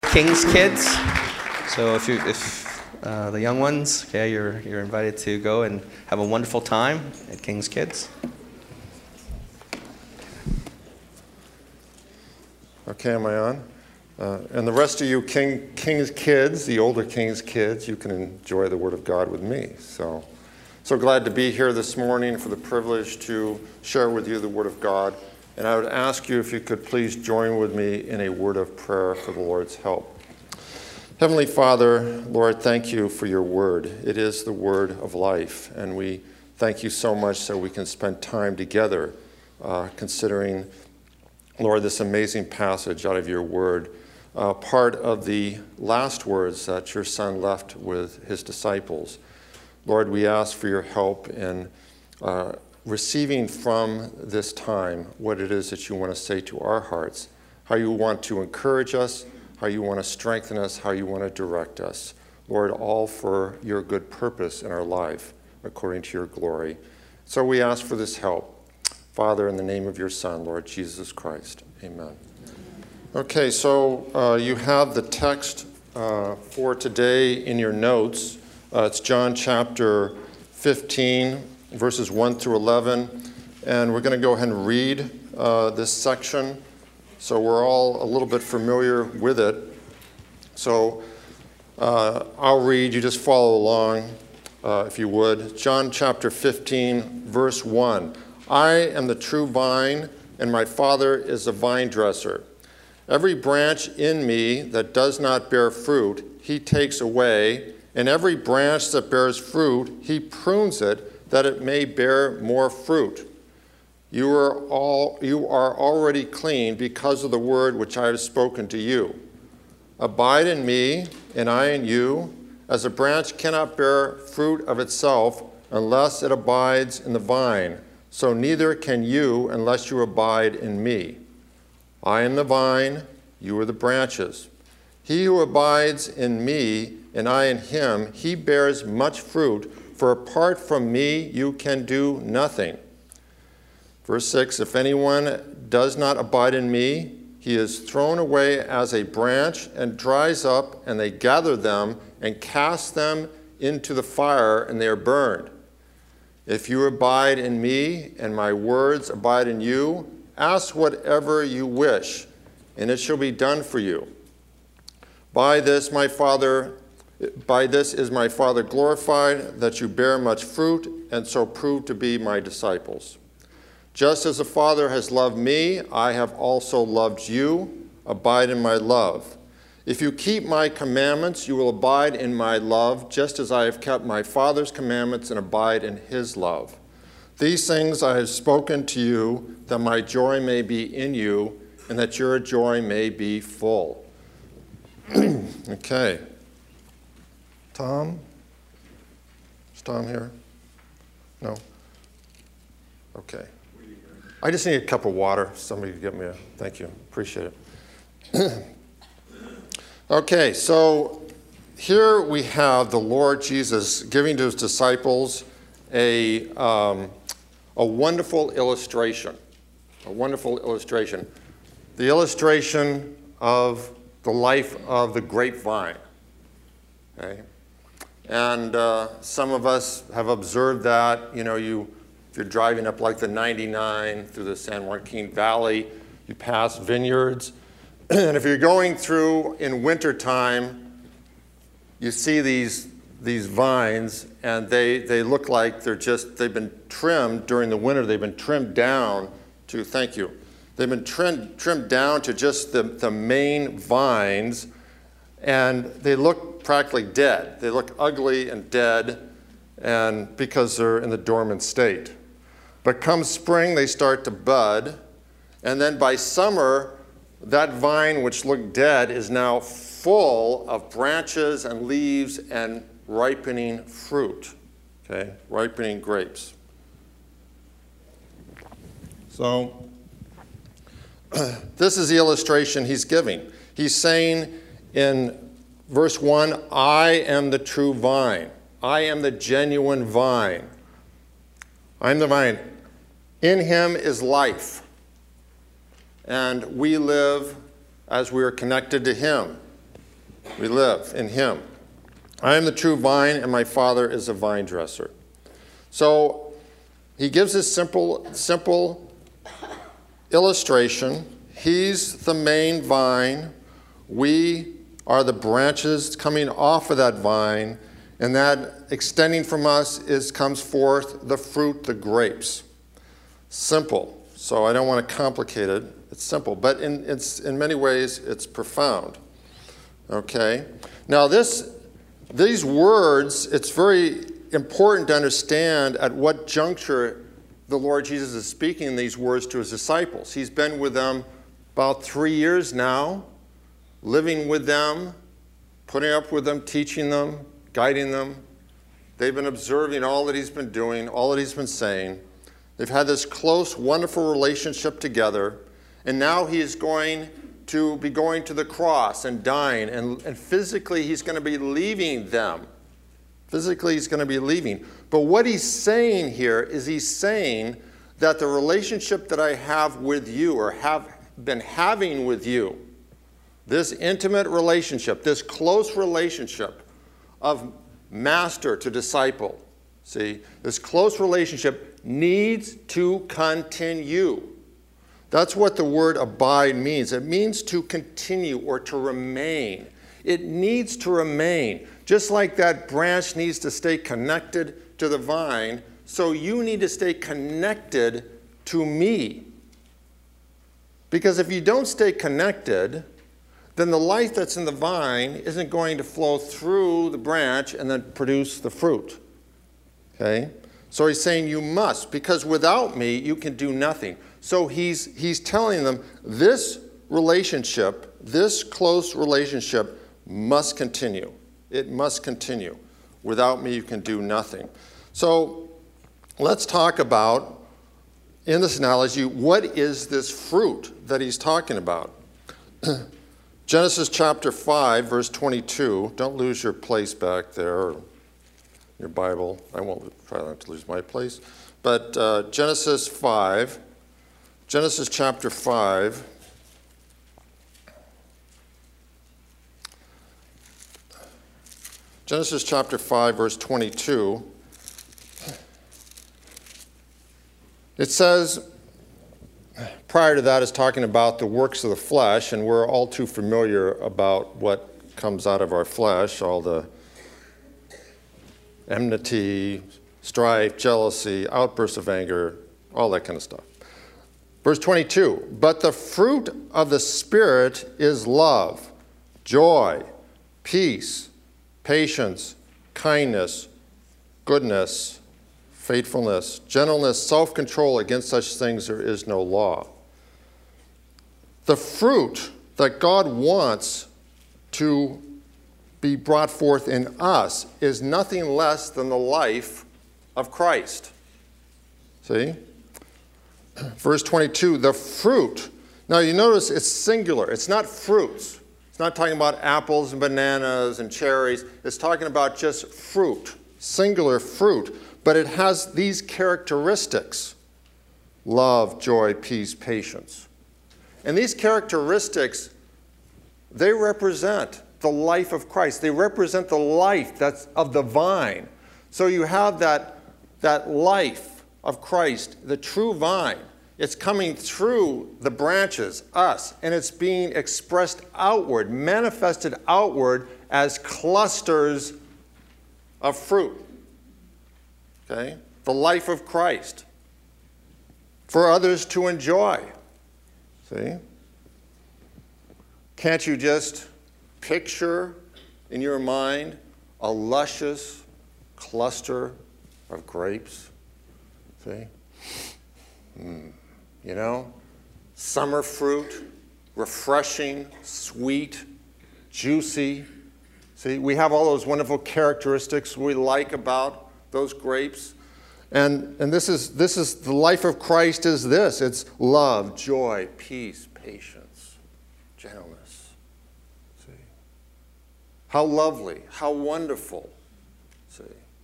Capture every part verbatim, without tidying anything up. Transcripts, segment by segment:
King's Kids. So if you, if uh, the young ones, okay, you're you're invited to go and have a wonderful time at King's Kids. Okay, am I on? Uh, and the rest of you King, King's Kids, the older King's Kids, you can enjoy the Word of God with me. So, so glad to be here this morning for the privilege to share with you the Word of God. And I would ask you if you could please join with me in a word of prayer for the Lord's help. Heavenly Father, Lord, thank you for your Word. It is the Word of life, and we thank you so much that we can spend time together uh, considering, Lord, this amazing passage out of your Word, uh, part of the last words that your Son left with his disciples. Lord, we ask for your help in uh, receiving from this time what it is that you want to say to our hearts, how you want to encourage us, how you want to strengthen us, how you want to direct us. Lord, all for your good purpose in our life, according to your glory. So we ask for this help. Father, in the name of your Son, Lord Jesus Christ, amen. Okay, so uh, you have the text uh, for today in your notes. Uh, it's John chapter fifteen, verses one through eleven, and we're going to go ahead and read uh, this section, so we're all a little bit familiar with it. So uh, I'll read, you just follow along uh, if you would. John chapter fifteen, verse one. I am the true vine, and my Father is the vine dresser. Every branch in me that does not bear fruit, he takes away, and every branch that bears fruit, he prunes it, that it may bear more fruit. You are all you are already clean because of the word which I have spoken to you. Abide in me, and I in you, as a branch cannot bear fruit of itself unless it abides in the vine, so neither can you unless you abide in me. I am the vine, you are the branches. He who abides in me, and I in him, he bears much fruit, for apart from me you can do nothing. Verse six, if anyone does not abide in me, he is thrown away as a branch and dries up, and they gather them and cast them into the fire, and they are burned. If you abide in me, and my words abide in you, ask whatever you wish, and it shall be done for you. By this my Father By this is my Father glorified, that you bear much fruit, and so prove to be my disciples. Just as the Father has loved me, I have also loved you. Abide in my love. If you keep my commandments, you will abide in my love, just as I have kept my Father's commandments and abide in his love. These things I have spoken to you, that my joy may be in you, and that your joy may be full. Okay. Tom? Is Tom here? No? Okay. I just need a cup of water. Somebody could get me a, thank you. Appreciate it. Okay, so here we have the Lord Jesus giving to his disciples a, um, a wonderful illustration. A wonderful illustration. The illustration of the life of the grapevine. Okay? And uh, some of us have observed that, you know, you, if you're driving up like the ninety-nine through the San Joaquin Valley, you pass vineyards. And if you're going through in wintertime, you see these, these vines, and they, they look like they're just, they've been trimmed during the winter. They've been trimmed down to, thank you, they've been trimmed, trimmed down to just the, the main vines, and they look practically dead. They look ugly and dead, and because they're in the dormant state. But come spring, they start to bud, and then by summer, that vine which looked dead is now full of branches and leaves and ripening fruit, okay, ripening grapes. So this is the illustration he's giving. He's saying in verse one, I am the true vine. I am the genuine vine. I'm the vine. In him is life. And we live as we are connected to him. We live in him. I am the true vine, and my Father is a vine dresser. So he gives this simple, simple illustration. He's the main vine. We are the branches coming off of that vine, and that extending from us is comes forth the fruit, the grapes. Simple. So I don't want to complicate it. It's simple, but in, it's, in many ways it's profound. Okay? Now this, these words, it's very important to understand at what juncture the Lord Jesus is speaking these words to his disciples. He's been with them about three years now, living with them, putting up with them, teaching them, guiding them. They've been observing all that he's been doing, all that he's been saying. They've had this close, wonderful relationship together, and now he is going to be going to the cross and dying, and, and physically he's going to be leaving them. Physically he's going to be leaving. But what he's saying here is he's saying that the relationship that I have with you, or have been having with you, this intimate relationship, this close relationship of master to disciple, see, this close relationship needs to continue. That's what the word abide means. It means to continue or to remain. It needs to remain. Just like that branch needs to stay connected to the vine, so you need to stay connected to me. Because if you don't stay connected, then the life that's in the vine isn't going to flow through the branch and then produce the fruit. Okay? So he's saying you must, because without me, you can do nothing. So he's, he's telling them this relationship, this close relationship must continue. It must continue. Without me, you can do nothing. So let's talk about, in this analogy, what is this fruit that he's talking about? Genesis chapter five, verse twenty-two. Don't lose your place back there, or your Bible. I won't try not to lose my place. But uh, Genesis five, Genesis chapter five. Genesis chapter five, verse twenty-two. It says, prior to that is talking about the works of the flesh, and we're all too familiar about what comes out of our flesh, all the enmity, strife, jealousy, outbursts of anger, all that kind of stuff. Verse twenty-two, but the fruit of the Spirit is love, joy, peace, patience, kindness, goodness, faithfulness, gentleness, self-control. Against such things there is no law. The fruit that God wants to be brought forth in us is nothing less than the life of Christ. See? Verse twenty-two, the fruit. Now you notice it's singular. It's not fruits. It's not talking about apples and bananas and cherries. It's talking about just fruit, singular fruit. But it has these characteristics: love, joy, peace, patience. And these characteristics, they represent the life of Christ. They represent the life that's of the vine. So you have that, that life of Christ, the true vine. It's coming through the branches, us, and it's being expressed outward, manifested outward as clusters of fruit. Okay? The life of Christ for others to enjoy. See? Can't you just picture in your mind a luscious cluster of grapes? See? Mm. You know? Summer fruit, refreshing, sweet, juicy. See? We have all those wonderful characteristics we like about those grapes. And, and this is, this is the life of Christ is this. It's love, joy, peace, patience, gentleness. See? How lovely, how wonderful. See?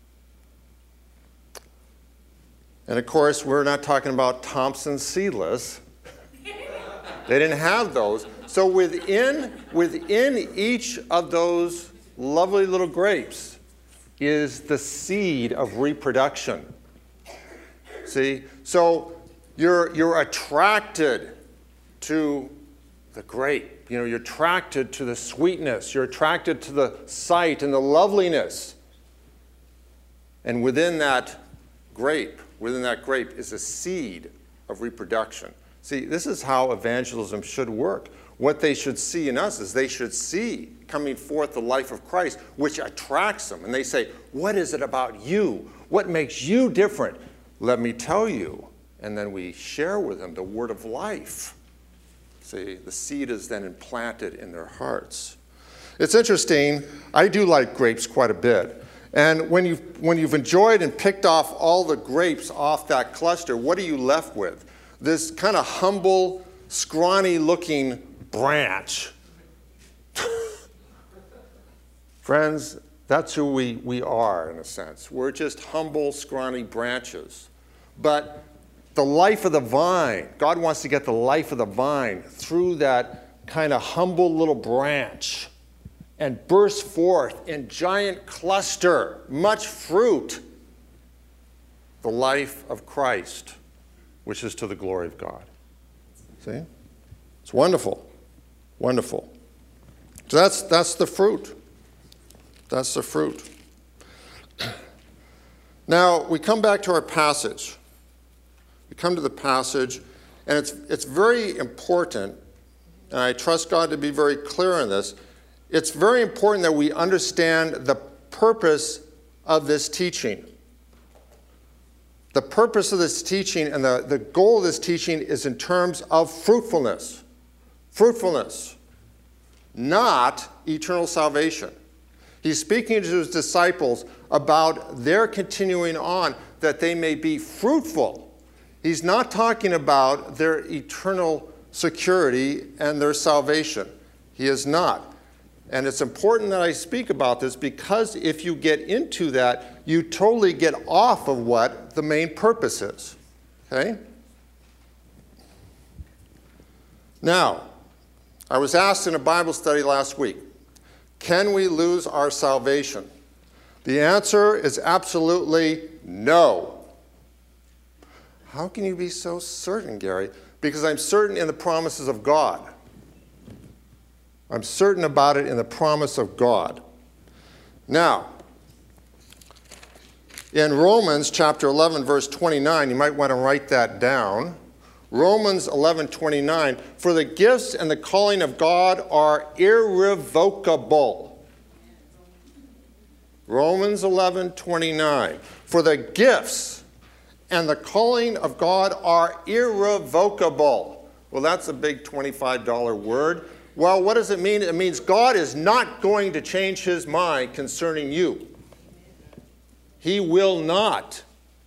And of course, we're not talking about Thompson seedless. They didn't have those. so within, within each of those lovely little grapes is the seed of reproduction. See? So you're, you're attracted to the grape. You know, you're attracted to the sweetness. You're attracted to the sight and the loveliness. And within that grape, within that grape is a seed of reproduction. See, this is how evangelism should work. What they should see in us is they should see coming forth the life of Christ, which attracts them. And they say, what is it about you? What makes you different? Let me tell you. And then we share with them the word of life. See, the seed is then implanted in their hearts. It's interesting. I do like grapes quite a bit. And when you've, when you've enjoyed and picked off all the grapes off that cluster, what are you left with? This kind of humble, scrawny-looking branch. Friends, that's who we, we are, in a sense. We're just humble, scrawny branches. But the life of the vine, God wants to get the life of the vine through that kind of humble little branch and burst forth in giant cluster, much fruit, the life of Christ, which is to the glory of God. See? It's wonderful. Wonderful. So that's, that's the fruit. That's the fruit. Now, we come back to our passage. We come to the passage, and it's, it's very important, and I trust God to be very clear on this. It's very important that we understand the purpose of this teaching. The purpose of this teaching and the, the goal of this teaching is in terms of fruitfulness. Fruitfulness, not eternal salvation. He's speaking to his disciples about their continuing on, that they may be fruitful. He's not talking about their eternal security and their salvation. He is not. And it's important that I speak about this because if you get into that, you totally get off of what the main purpose is. Okay? Now, I was asked in a Bible study last week, can we lose our salvation? The answer is absolutely no. How can you be so certain, Gary? Because I'm certain in the promises of God. I'm certain about it in the promise of God. Now, in Romans chapter eleven, verse twenty-nine, you might want to write that down. Romans eleven twenty-nine, for the gifts and the calling of God are irrevocable. Romans eleven twenty-nine, for the gifts and the calling of God are irrevocable. Well, that's a big twenty-five dollar word. Well, what does it mean? It means God is not going to change his mind concerning you. He will not.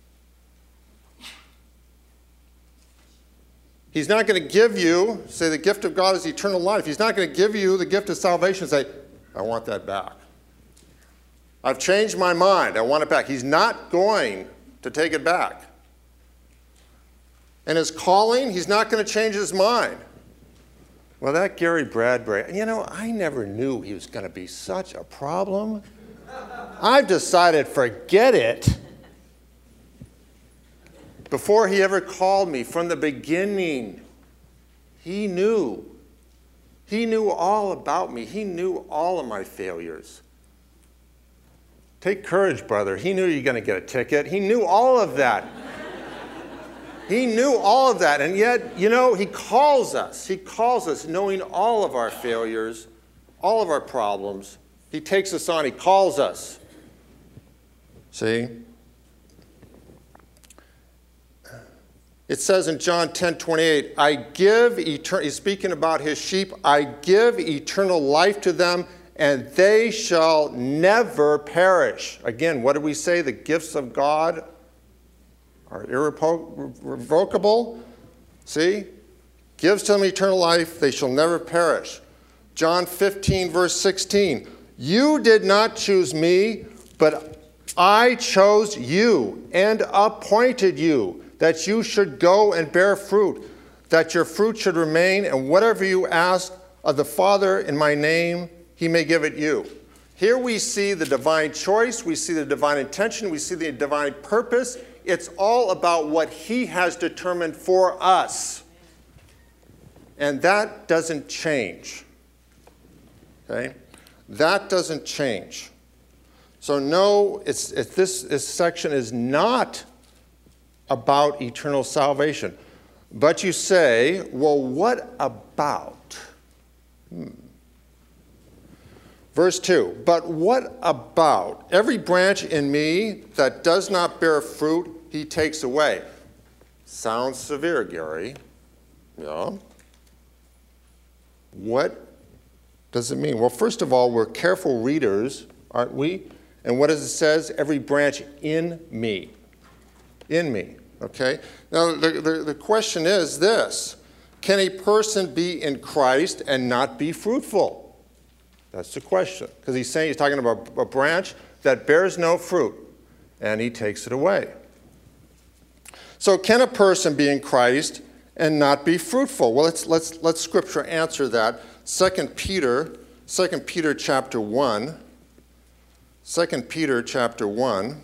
He's not going to give you, say the gift of God is eternal life. He's not going to give you the gift of salvation and say, I want that back. I've changed my mind. I want it back. He's not going to take it back. And his calling, he's not going to change his mind. Well, that Gary Bradbury, you know, I never knew he was going to be such a problem. I've decided, forget it. Before he ever called me, from the beginning, he knew. He knew all about me. He knew all of my failures. Take courage, brother. He knew you were going to get a ticket. He knew all of that. He knew all of that. And yet, you know, he calls us. He calls us knowing all of our failures, all of our problems. He takes us on. He calls us. See? It says in John ten twenty-eight, I give eternal, he's speaking about his sheep, I give eternal life to them, and they shall never perish. Again, what did we say? The gifts of God are irrevocable. See? Gives to them eternal life, they shall never perish. John fifteen, verse sixteen, you did not choose me, but I chose you and appointed you, that you should go and bear fruit, that your fruit should remain, and whatever you ask of the Father in my name, he may give it you. Here we see the divine choice, we see the divine intention, we see the divine purpose. It's all about what he has determined for us. And that doesn't change. Okay? That doesn't change. So no, it's, it, this, this section is not about eternal salvation. But you say, well, what about? Hmm. Verse two, but what about every branch in me that does not bear fruit, he takes away? Sounds severe, Gary. Yeah. What does it mean? Well, first of all, we're careful readers, aren't we? And what does it say? Every branch in me. In me, okay? Now, the, the, the question is this. Can a person be in Christ and not be fruitful? That's the question. Because he's saying, he's talking about a branch that bears no fruit, and he takes it away. So can a person be in Christ and not be fruitful? Well, let's, let's, let's Scripture answer that. Second Peter, Second Peter chapter one. Second Peter chapter one.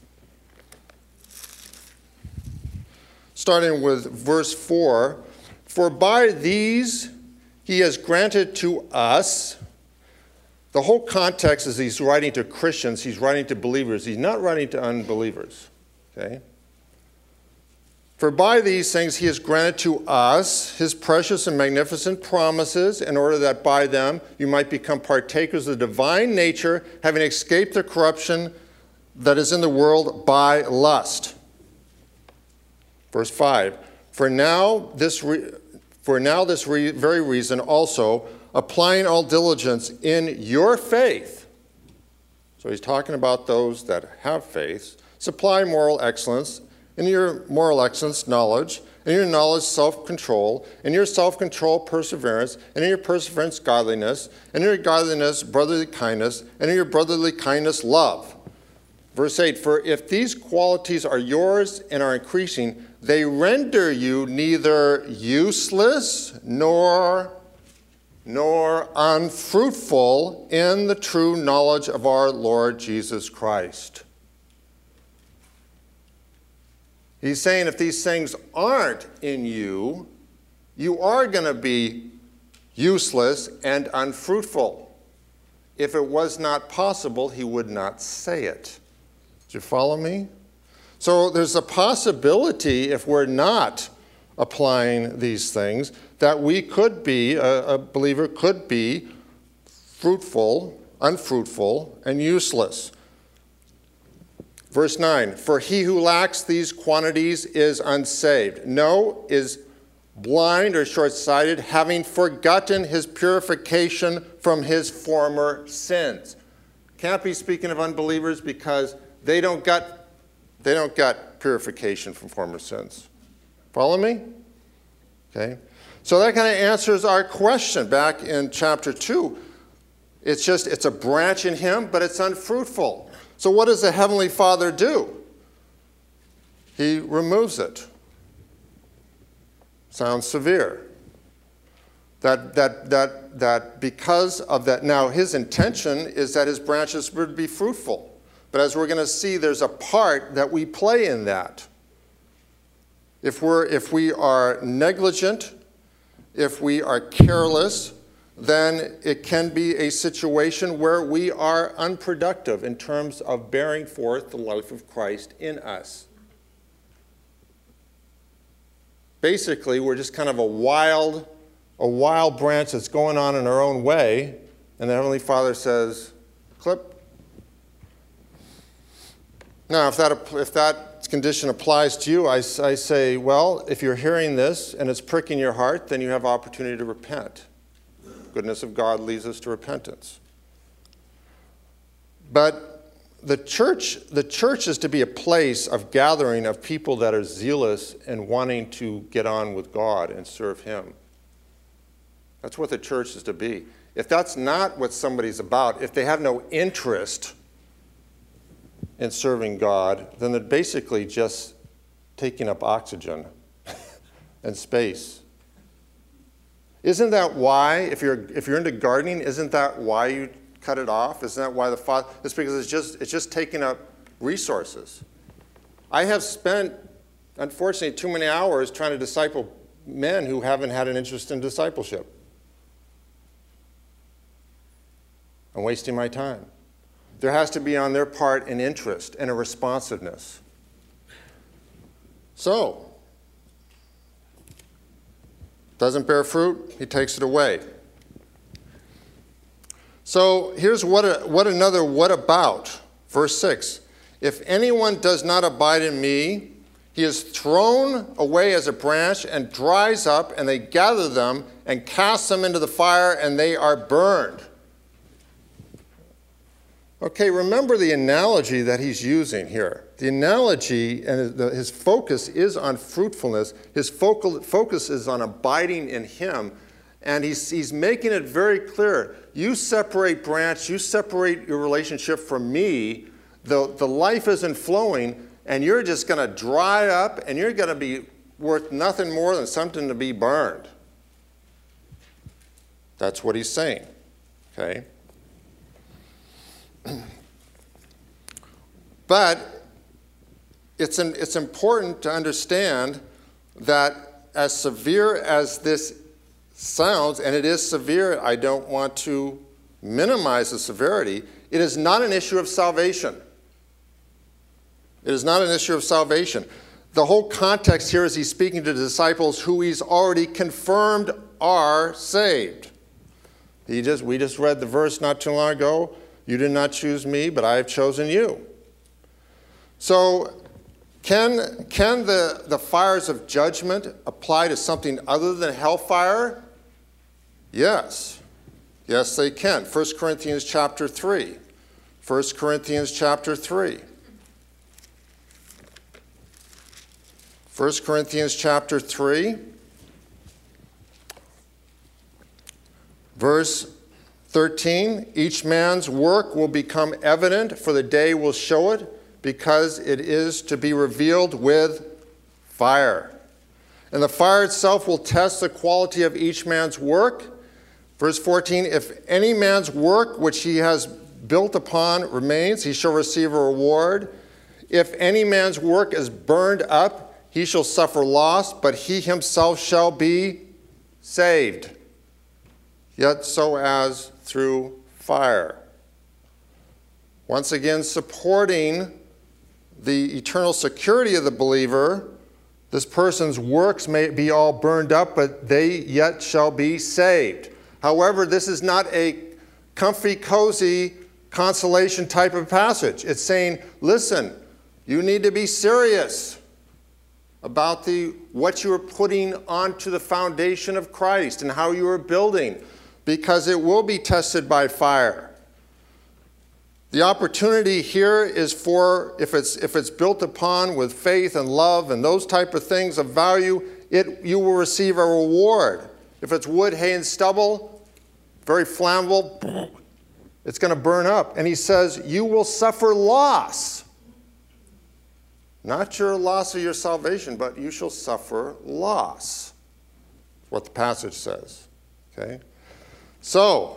Starting with verse four. For by these he has granted to us. The whole context is he's writing to Christians, he's writing to believers. He's not writing to unbelievers. Okay? For by these things he has granted to us his precious and magnificent promises, in order that by them you might become partakers of the divine nature, having escaped the corruption that is in the world by lust. Verse five, for now this, re- for now this re- very reason also, applying all diligence in your faith. So he's talking about those that have faith. Supply moral excellence. In your moral excellence, knowledge. In your knowledge, self-control. In your self-control, perseverance. And in your perseverance, godliness. And in your godliness, brotherly kindness. And in your brotherly kindness, love. Verse eight, for if these qualities are yours and are increasing, they render you neither useless nor nor unfruitful in the true knowledge of our Lord Jesus Christ. He's saying if these things aren't in you, you are going to be useless and unfruitful. If it was not possible, he would not say it. Do you follow me? So there's a possibility, if we're not applying these things, that we could be, a, a believer could be fruitful, unfruitful, and useless. Verse nine, for he who lacks these quantities is unsaved. No, is blind or short-sighted, having forgotten his purification from his former sins. Can't be speaking of unbelievers because they don't got, they don't got purification from former sins. Follow me? Okay. So that kind of answers our question back in chapter two. It's just, it's a branch in him, but it's unfruitful. So what does the Heavenly Father do? He removes it. Sounds severe. That, that, that, that because of that, now his intention is that his branches would be fruitful. But as we're going to see, there's a part that we play in that. If we're, if we are negligent, if we are careless, then it can be a situation where we are unproductive in terms of bearing forth the life of Christ in us. Basically, we're just kind of a wild, a wild branch that's going on in our own way, and the Heavenly Father says, clip. Now, if that, if that condition applies to you, I, I say, well, if you're hearing this and it's pricking your heart, then you have opportunity to repent. Goodness of God leads us to repentance. But the church, the church is to be a place of gathering of people that are zealous and wanting to get on with God and serve him. That's what the church is to be. If that's not what somebody's about, if they have no interest in serving God, then they're basically just taking up oxygen and space. Isn't that why, if you're, if you're into gardening, isn't that why you cut it off? Isn't that why the father, it's because it's just, it's just taking up resources. I have spent, unfortunately, too many hours trying to disciple men who haven't had an interest in discipleship. I'm wasting my time. There has to be on their part an interest and a responsiveness. So, doesn't bear fruit, he takes it away. So here's what, a, what another what about. Verse six. If anyone does not abide in me, he is thrown away as a branch and dries up, and they gather them and cast them into the fire, and they are burned. Okay, remember the analogy that he's using here. The analogy and his focus is on fruitfulness. His focal, focus is on abiding in him. And he's, he's making it very clear. You separate branch, you separate your relationship from me, the, the life isn't flowing, and you're just going to dry up, and you're going to be worth nothing more than something to be burned. That's what he's saying, okay? But it's, an, it's important to understand that as severe as this sounds, and it is severe, I don't want to minimize the severity, it is not an issue of salvation. It is not an issue of salvation. The whole context here is he's speaking to the disciples who he's already confirmed are saved. He just, we just read the verse not too long ago. You did not choose me, but I have chosen you. So can, can the, the fires of judgment apply to something other than hellfire? Yes. Yes, they can. First Corinthians chapter three. First Corinthians chapter three. First Corinthians chapter three, verse thirteen, each man's work will become evident, for the day will show it, because it is to be revealed with fire. And the fire itself will test the quality of each man's work. Verse fourteen, if any man's work which he has built upon remains, he shall receive a reward. If any man's work is burned up, he shall suffer loss, but he himself shall be saved, yet so as through fire. Once again, supporting the eternal security of the believer, this person's works may be all burned up, but they yet shall be saved. However, this is not a comfy, cozy, consolation type of passage. It's saying, listen, you need to be serious about the, what you are putting onto the foundation of Christ and how you are building, because it will be tested by fire. The opportunity here is for, if it's, if it's built upon with faith and love and those type of things of value, it, you will receive a reward. If it's wood, hay, and stubble, very flammable, it's going to burn up. And he says, you will suffer loss. Not your loss of your salvation, but you shall suffer loss. That's what the passage says. Okay? So,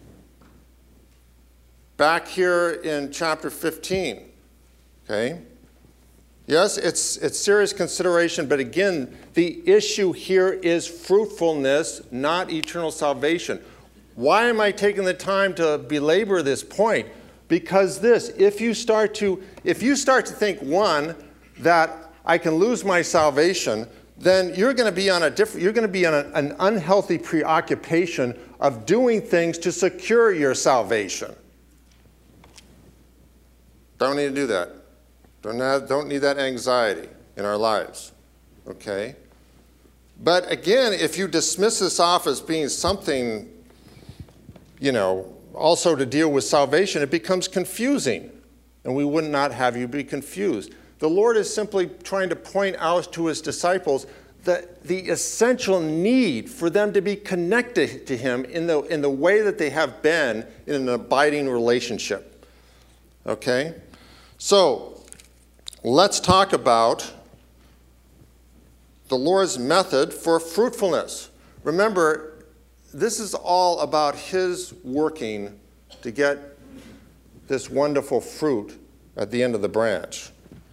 back here in chapter fifteen. Okay? Yes, it's, it's serious consideration, but again, the issue here is fruitfulness, not eternal salvation. Why am I taking the time to belabor this point? Because this, if you start to, if you start to think, one, that I can lose my salvation, then you're going to be on a different, you're going to be on a, an unhealthy preoccupation of doing things to secure your salvation. Don't need to do that. Don't, have, don't need that anxiety in our lives. Okay? But again, if you dismiss this off as being something, you know, also to deal with salvation, it becomes confusing. And we would not have you be confused. The Lord is simply trying to point out to his disciples that the essential need for them to be connected to him in the, in the way that they have been in an abiding relationship. Okay? So, let's talk about the Lord's method for fruitfulness. Remember, this is all about his working to get this wonderful fruit at the end of the branch.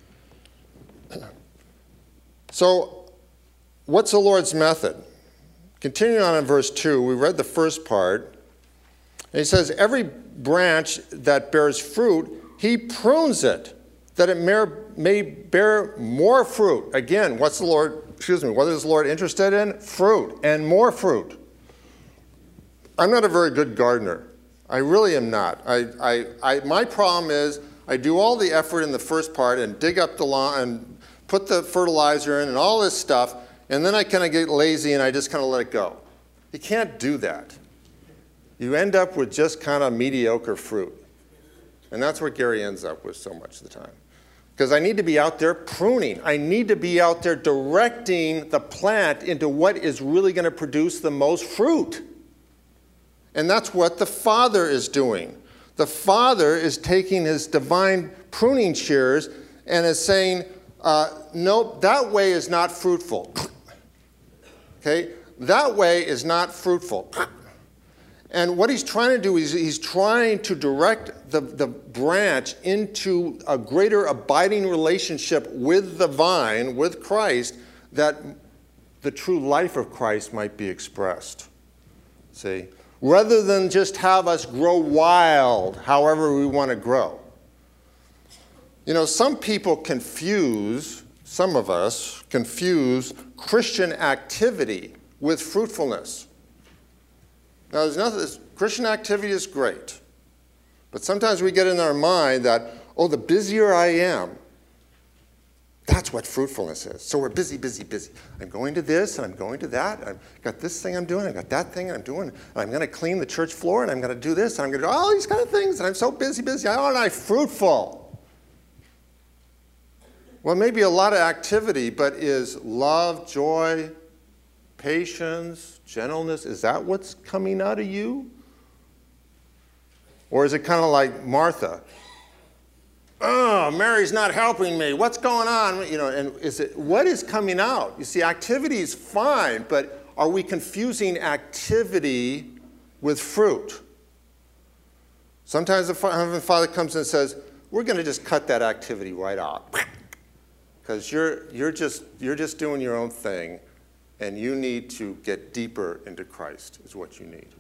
So, what's the Lord's method? Continuing on in verse two, we read the first part. And he says, every branch that bears fruit, he prunes it, that it may bear more fruit. Again, what's the Lord, excuse me, what is the Lord interested in? Fruit, and more fruit. I'm not a very good gardener. I really am not. I, I, I, my problem is I do all the effort in the first part and dig up the lawn and put the fertilizer in and all this stuff, and then I kind of get lazy and I just kind of let it go. You can't do that. You end up with just kind of mediocre fruit. And that's what Gary ends up with so much of the time. Because I need to be out there pruning. I need to be out there directing the plant into what is really going to produce the most fruit. And that's what the Father is doing. The Father is taking his divine pruning shears and is saying, uh, no, that way is not fruitful. Okay? That way is not fruitful. And what he's trying to do is he's trying to direct the, the branch into a greater abiding relationship with the vine, with Christ, that the true life of Christ might be expressed. See? Rather than just have us grow wild however we want to grow. You know, some people confuse, some of us confuse Christian activity with fruitfulness. Now, there's nothing, this Christian activity is great. But sometimes we get in our mind that, oh, the busier I am, that's what fruitfulness is. So we're busy, busy, busy. I'm going to this, and I'm going to that. I've got this thing I'm doing. I've got that thing I'm doing. And I'm going to clean the church floor, and I'm going to do this, and I'm going to do all these kind of things, and I'm so busy, busy. How am I fruitful? Well, maybe a lot of activity, but is love, joy, patience, gentleness, is that what's coming out of you? Or is it kind of like Martha? Oh, Mary's not helping me. What's going on? You know, and is it, what is coming out? You see, activity is fine, but are we confusing activity with fruit? Sometimes the Heavenly Father comes and says, we're going to just cut that activity right out. Because you're, you're, just, you're just doing your own thing, and you need to get deeper into Christ, is what you need.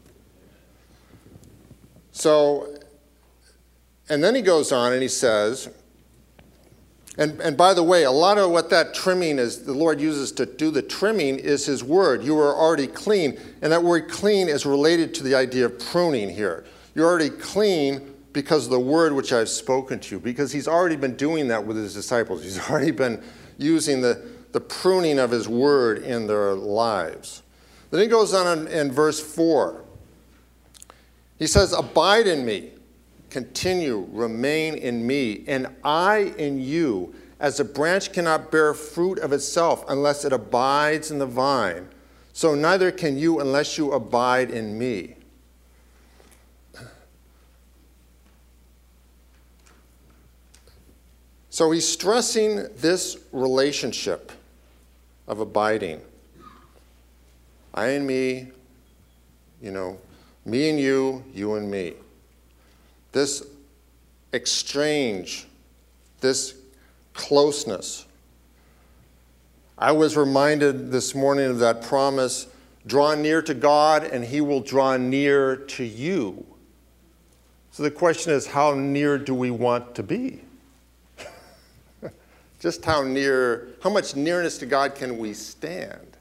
So, and then he goes on and he says, and, and by the way, a lot of what that trimming is, the Lord uses to do the trimming is his word. You are already clean. And that word clean is related to the idea of pruning here. You're already clean because of the word which I've spoken to you. Because he's already been doing that with his disciples. He's already been using the, the pruning of his word in their lives. Then he goes on in, in verse four. He says, abide in me. Continue, remain in me, and I in you, as a branch cannot bear fruit of itself unless it abides in the vine. So neither can you unless you abide in me. So he's stressing this relationship of abiding. I and me, you know, me and you, you and me. This exchange, this closeness. I was reminded this morning of that promise, draw near to God and he will draw near to you. So the question is, how near do we want to be? Just how near, how much nearness to God can we stand?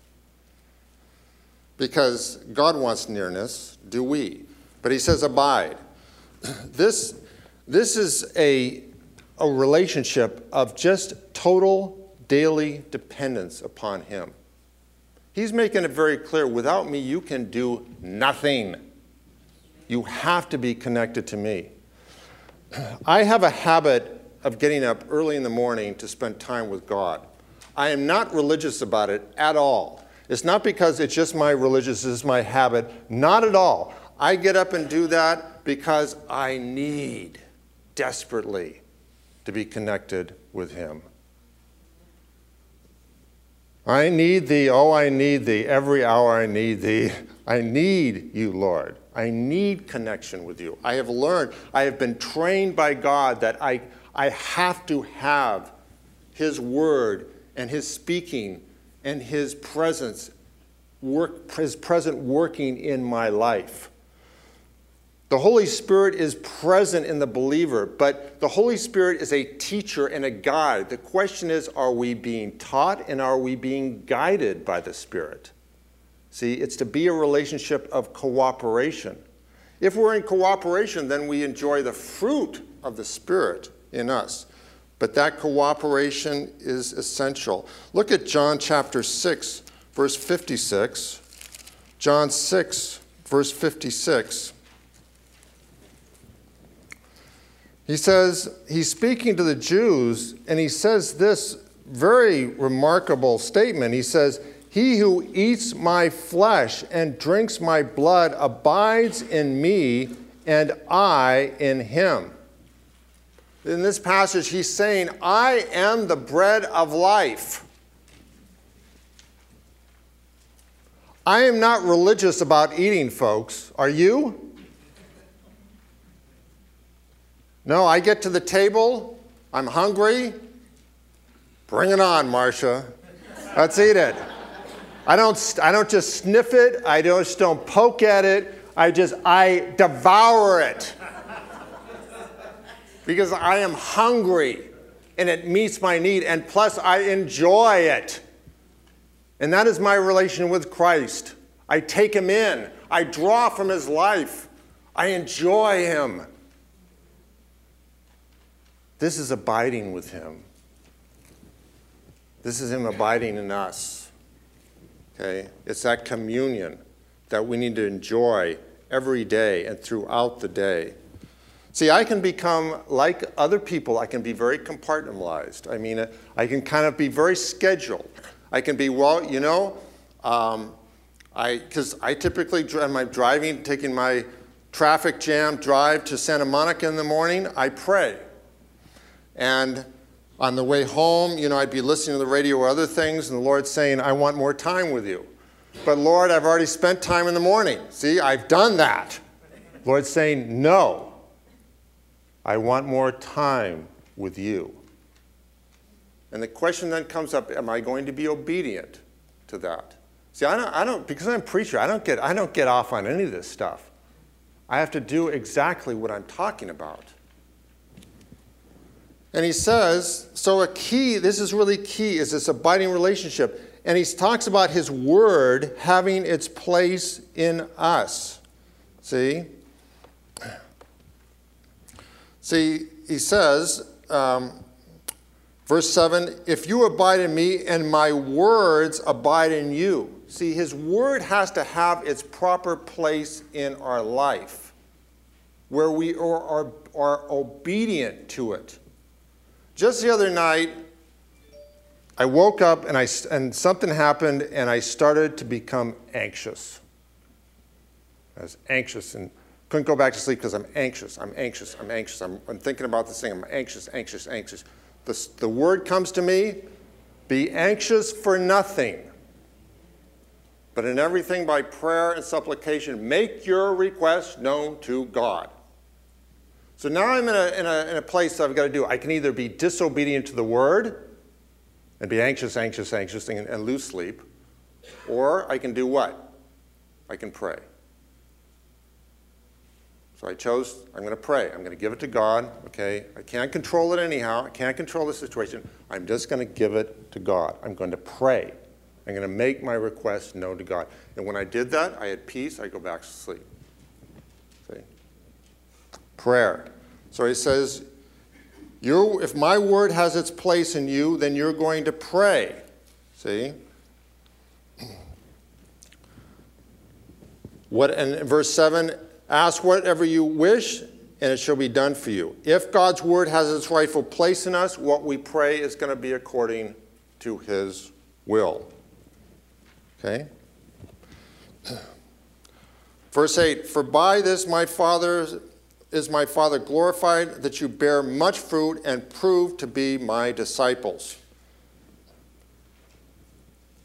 Because God wants nearness, do we? But he says abide. This, this is a, a relationship of just total daily dependence upon him. He's making it very clear, without me you can do nothing. You have to be connected to me. I have a habit of getting up early in the morning to spend time with God. I am not religious about it at all. It's not because it's just my religious, it's my habit. Not at all. I get up and do that because I need desperately to be connected with him. I need thee, oh, I need thee. Every hour I need thee. I need you, Lord. I need connection with you. I have learned, I have been trained by God that I, I have to have his word and his speaking and his presence, work, his present working in my life. The Holy Spirit is present in the believer, but the Holy Spirit is a teacher and a guide. The question is, are we being taught and are we being guided by the Spirit? See, it's to be a relationship of cooperation. If we're in cooperation, then we enjoy the fruit of the Spirit in us. But that cooperation is essential. Look at John chapter six, verse fifty-six. John six, verse fifty-six. He says, he's speaking to the Jews, and he says this very remarkable statement. He says, he who eats my flesh and drinks my blood abides in me, and I in him. In this passage, he's saying, I am the bread of life. I am not religious about eating, folks. Are you? No, I get to the table, I'm hungry. Bring it on, Marcia. Let's eat it. I don't, I don't just sniff it. I just don't poke at it. I just, I devour it. Because I am hungry and it meets my need. And plus, I enjoy it. And that is my relation with Christ. I take him in. I draw from his life. I enjoy him. This is abiding with him. This is him abiding in us. Okay? It's that communion that we need to enjoy every day and throughout the day. See, I can become like other people. I can be very compartmentalized. I mean, I can kind of be very scheduled. I can be, well, you know, um, I because I typically, am I driving, taking my traffic jam drive to Santa Monica in the morning, I pray. And on the way home, you know, I'd be listening to the radio or other things, and the Lord's saying, I want more time with you. But Lord, I've already spent time in the morning. See, I've done that. Lord's saying, no. I want more time with you. And the question then comes up, am I going to be obedient to that? See, I don't, I don't because I'm a preacher, I don't get, I don't get off on any of this stuff. I have to do exactly what I'm talking about. And he says, so a key, this is really key, is this abiding relationship. And he talks about his word having its place in us. See? See, he says, um, verse seven, if you abide in me and my words abide in you. See, his word has to have its proper place in our life, where we are, are, are obedient to it. Just the other night, I woke up and, I, and something happened and I started to become anxious. I was anxious and couldn't go back to sleep because I'm anxious, I'm anxious, I'm anxious. I'm, I'm thinking about this thing, I'm anxious, anxious, anxious. The, the word comes to me, be anxious for nothing, but in everything by prayer and supplication, make your requests known to God. So now I'm in a, in a, in a place that I've got to do. I can either be disobedient to the word and be anxious, anxious, anxious, and, and lose sleep, or I can do what? I can pray. So I chose, I'm going to pray. I'm going to give it to God, okay? I can't control it anyhow. I can't control the situation. I'm just going to give it to God. I'm going to pray. I'm going to make my request known to God. And when I did that, I had peace. I go back to sleep. See? Prayer. So he says, you, if my word has its place in you, then you're going to pray. See? What, and in verse seven, ask whatever you wish, and it shall be done for you. If God's word has its rightful place in us, what we pray is going to be according to his will. Okay? Verse eight, for by this my Father is my Father glorified, that you bear much fruit and prove to be my disciples.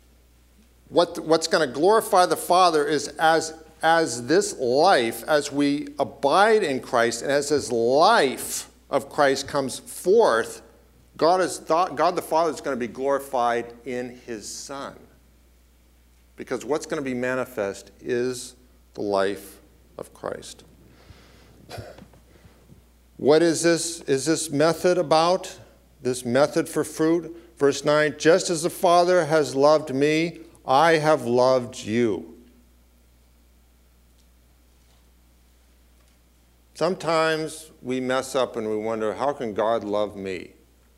what, what's going to glorify the Father is as, as this life, as we abide in Christ, and as this life of Christ comes forth, God, is thought, God the Father is going to be glorified in his Son. Because what's going to be manifest is the life of Christ. What is this? Is this method about? This method for fruit? Verse nine, just as the Father has loved me, I have loved you. Sometimes we mess up and we wonder, how can God love me?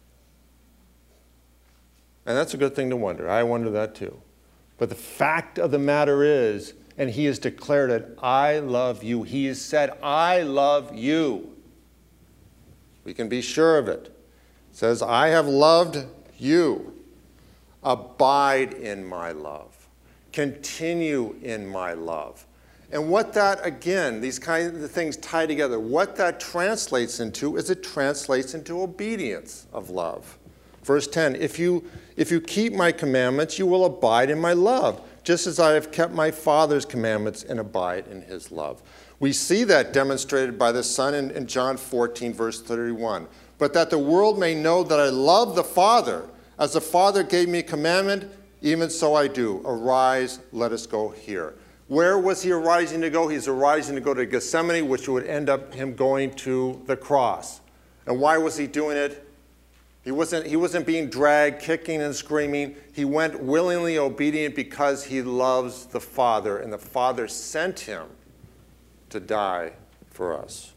And that's a good thing to wonder. I wonder that too. But the fact of the matter is, and he has declared it, I love you. He has said, I love you. We can be sure of it. It says, I have loved you. Abide in my love. Continue in my love. And what that, again, these kinds of things tie together, what that translates into is it translates into obedience of love. Verse ten, if you, if you keep my commandments, you will abide in my love, just as I have kept my Father's commandments and abide in his love. We see that demonstrated by the Son in, in John fourteen, verse thirty-one. But that the world may know that I love the Father, as the Father gave me a commandment, even so I do. Arise, let us go here. Where was he arising to go? He's arising to go to Gethsemane, which would end up him going to the cross. And why was he doing it? He wasn't, he wasn't being dragged, kicking and screaming. He went willingly obedient because he loves the Father, and the Father sent him to die for us.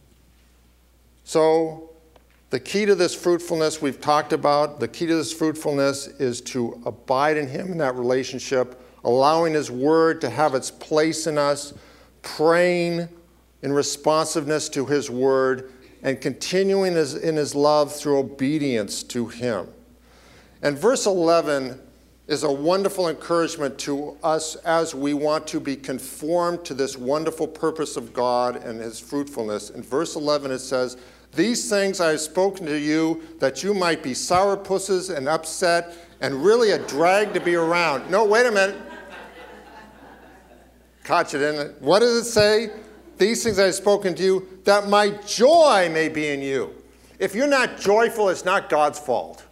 So the key to this fruitfulness we've talked about, the key to this fruitfulness is to abide in him in that relationship, allowing his word to have its place in us, praying in responsiveness to his word, and continuing in his love through obedience to him. And verse eleven is a wonderful encouragement to us as we want to be conformed to this wonderful purpose of God and his fruitfulness. In verse eleven it says, these things I have spoken to you that you might be sourpusses and upset and really a drag to be around. No, wait a minute. Caught you, didn't it? What does it say? These things I have spoken to you, that my joy may be in you. If you're not joyful, it's not God's fault.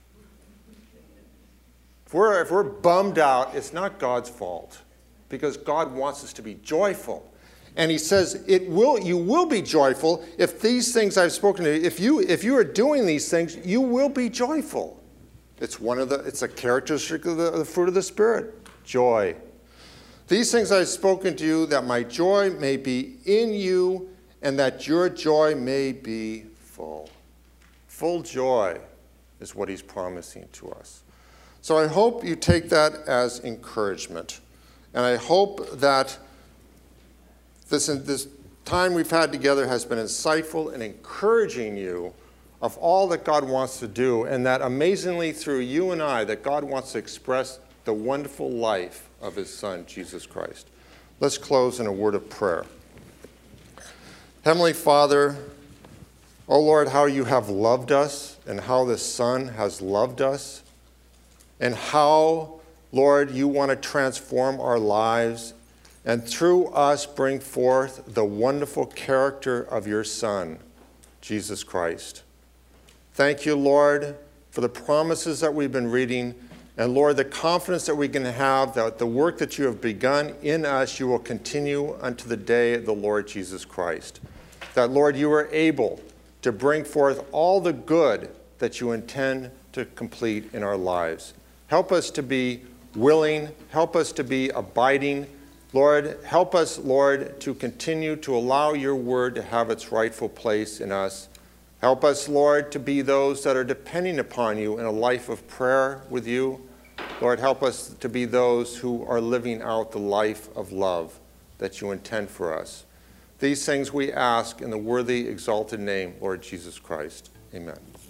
If we're, if we're bummed out, it's not God's fault, because God wants us to be joyful. And he says, it will, you will be joyful if these things I've spoken to you, if you, if you are doing these things, you will be joyful. It's one of the, it's a characteristic of the, of the fruit of the Spirit, joy. These things I've spoken to you, that my joy may be in you, and that your joy may be full. Full joy is what he's promising to us. So I hope you take that as encouragement. And I hope that this, this time we've had together has been insightful and encouraging you of all that God wants to do, and that amazingly through you and I, that God wants to express the wonderful life of his Son, Jesus Christ. Let's close in a word of prayer. Heavenly Father, oh Lord, how you have loved us, and how the Son has loved us, and how, Lord, you want to transform our lives, and through us bring forth the wonderful character of your Son, Jesus Christ. Thank you, Lord, for the promises that we've been reading, and Lord, the confidence that we can have that the work that you have begun in us, you will continue unto the day of the Lord Jesus Christ. That, Lord, you are able to bring forth all the good that you intend to complete in our lives. Help us to be willing. Help us to be abiding. Lord, help us, Lord, to continue to allow your word to have its rightful place in us. Help us, Lord, to be those that are depending upon you in a life of prayer with you. Lord, help us to be those who are living out the life of love that you intend for us. These things we ask in the worthy, exalted name, Lord Jesus Christ. Amen.